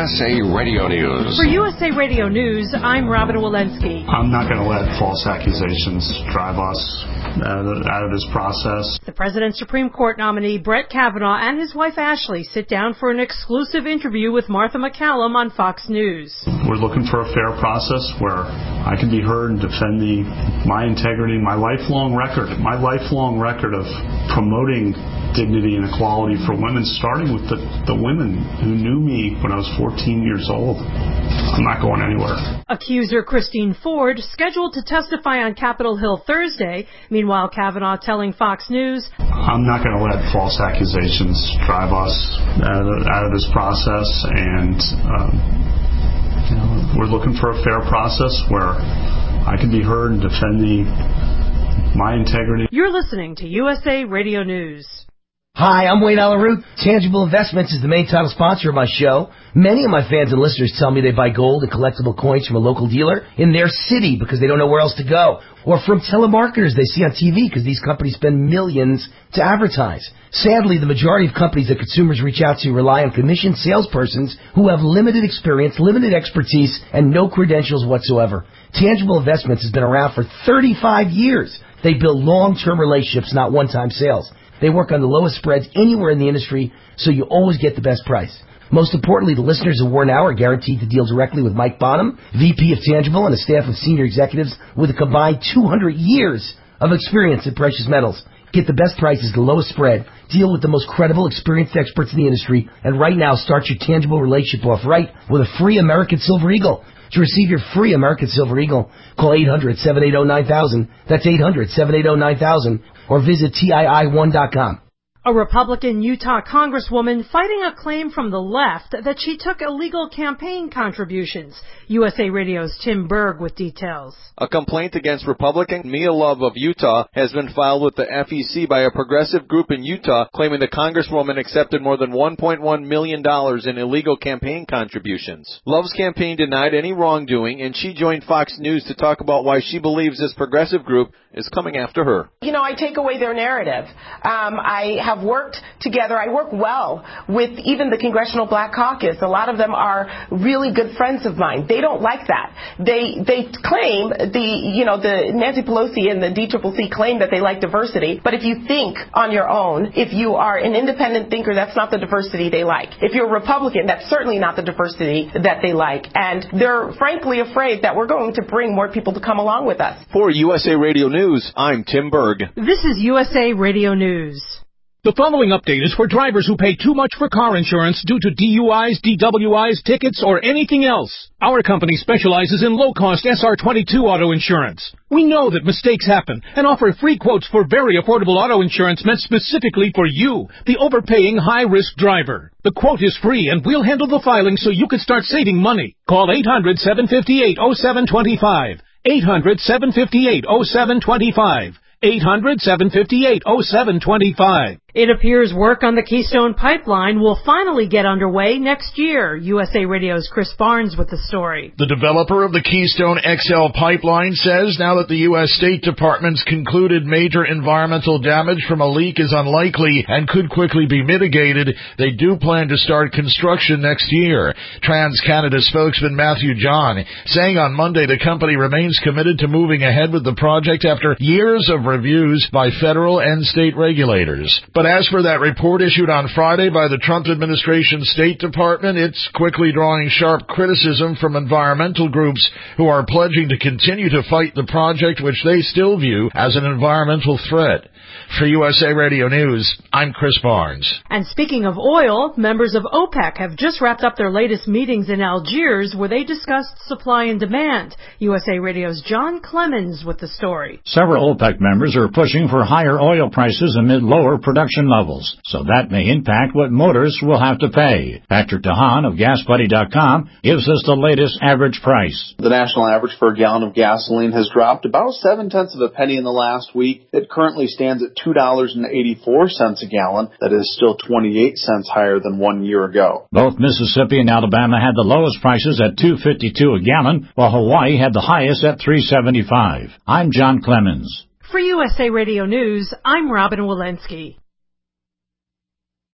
USA Radio News. For USA Radio News, I'm Robin Walensky. I'm not going to let false accusations drive us out of this process. The President's Supreme Court nominee Brett Kavanaugh and his wife Ashley sit down for an exclusive interview with Martha MacCallum on Fox News. We're looking for a fair process where I can be heard and defend my integrity, my lifelong record of promoting dignity and equality for women, starting with the women who knew me when I was 14 years old. I'm not going anywhere. Accuser Christine Ford scheduled to testify on Capitol Hill Thursday. Meanwhile, Kavanaugh telling Fox News, I'm not going to let false accusations drive us out of this process, and we're looking for a fair process where I can be heard and defend my integrity. You're listening to USA Radio News. Hi, I'm Wayne Alaroot. Tangible Investments is the main title sponsor of my show. Many of my fans and listeners tell me they buy gold and collectible coins from a local dealer in their city because they don't know where else to go, or from telemarketers they see on TV because these companies spend millions to advertise. Sadly, the majority of companies that consumers reach out to rely on commissioned salespersons who have limited experience, limited expertise, and no credentials whatsoever. Tangible Investments has been around for 35 years. They build long-term relationships, not one-time sales. They work on the lowest spreads anywhere in the industry, so you always get the best price. Most importantly, the listeners of War Now are guaranteed to deal directly with Mike Bonham, VP of Tangible, and a staff of senior executives with a combined 200 years of experience in precious metals. Get the best prices, the lowest spread, deal with the most credible, experienced experts in the industry, and right now start your Tangible relationship off right with a free American Silver Eagle. To receive your free American Silver Eagle, call 800-780-9000. That's 800-780-9000. Or visit TII1.com. A Republican Utah Congresswoman fighting a claim from the left that she took illegal campaign contributions. USA Radio's Tim Berg with details. A complaint against Republican Mia Love of Utah has been filed with the FEC by a progressive group in Utah claiming the Congresswoman accepted more than $1.1 million in illegal campaign contributions. Love's campaign denied any wrongdoing, and she joined Fox News to talk about why she believes this progressive group is coming after her. You know, I take away their narrative. I have worked together. I work well with even the Congressional Black Caucus. A lot of them are really good friends of mine. They don't like that. They claim the Nancy Pelosi and the DCCC claim that they like diversity. But if you think on your own, if you are an independent thinker, that's not the diversity they like. If you're a Republican, that's certainly not the diversity that they like. And they're frankly afraid that we're going to bring more people to come along with us. For USA Radio News, I'm Tim Berg. This is USA Radio News. The following update is for drivers who pay too much for car insurance due to DUIs, DWIs, tickets, or anything else. Our company specializes in low-cost SR22 auto insurance. We know that mistakes happen and offer free quotes for very affordable auto insurance meant specifically for you, the overpaying high-risk driver. The quote is free, and we'll handle the filing so you can start saving money. Call 800-758-0725. 800-758-0725. 800-758-0725. It appears work on the Keystone Pipeline will finally get underway next year. USA Radio's Chris Barnes with the story. The developer of the Keystone XL pipeline says now that the U.S. State Department's concluded major environmental damage from a leak is unlikely and could quickly be mitigated, they do plan to start construction next year. TransCanada spokesman Matthew John saying on Monday the company remains committed to moving ahead with the project after years of reviews by federal and state regulators. But as for that report issued on Friday by the Trump administration State Department, it's quickly drawing sharp criticism from environmental groups who are pledging to continue to fight the project, which they still view as an environmental threat. For USA Radio News, I'm Chris Barnes. And speaking of oil, members of OPEC have just wrapped up their latest meetings in Algiers where they discussed supply and demand. USA Radio's John Clemens with the story. Several OPEC members are pushing for higher oil prices amid lower production levels, so that may impact what motorists will have to pay. Patrick DeHaan of GasBuddy.com gives us the latest average price. The national average for a gallon of gasoline has dropped about 0.7 cents in the last week. It currently stands at $2.84 a gallon. That is still 28 cents higher than 1 year ago. Both Mississippi and Alabama had the lowest prices at $2.52 a gallon, while Hawaii had the highest at $3.75. I'm John Clemens. For USA Radio News, I'm Robin Walensky.